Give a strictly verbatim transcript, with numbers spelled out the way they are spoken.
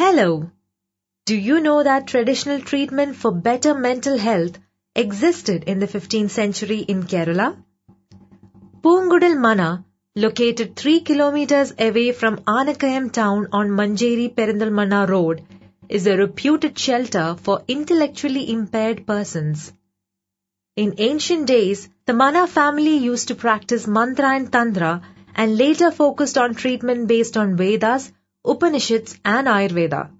Hello! Do you know that traditional treatment for better mental health existed in the fifteenth century in Kerala? Poongudal Mana, located three kilometers away from Anakayam town on Manjeri Perindalmanna Road, is a reputed shelter for intellectually impaired persons. In ancient days, the Mana family used to practice mantra and tantra and later focused on treatment based on Vedas, Upanishads and Ayurveda.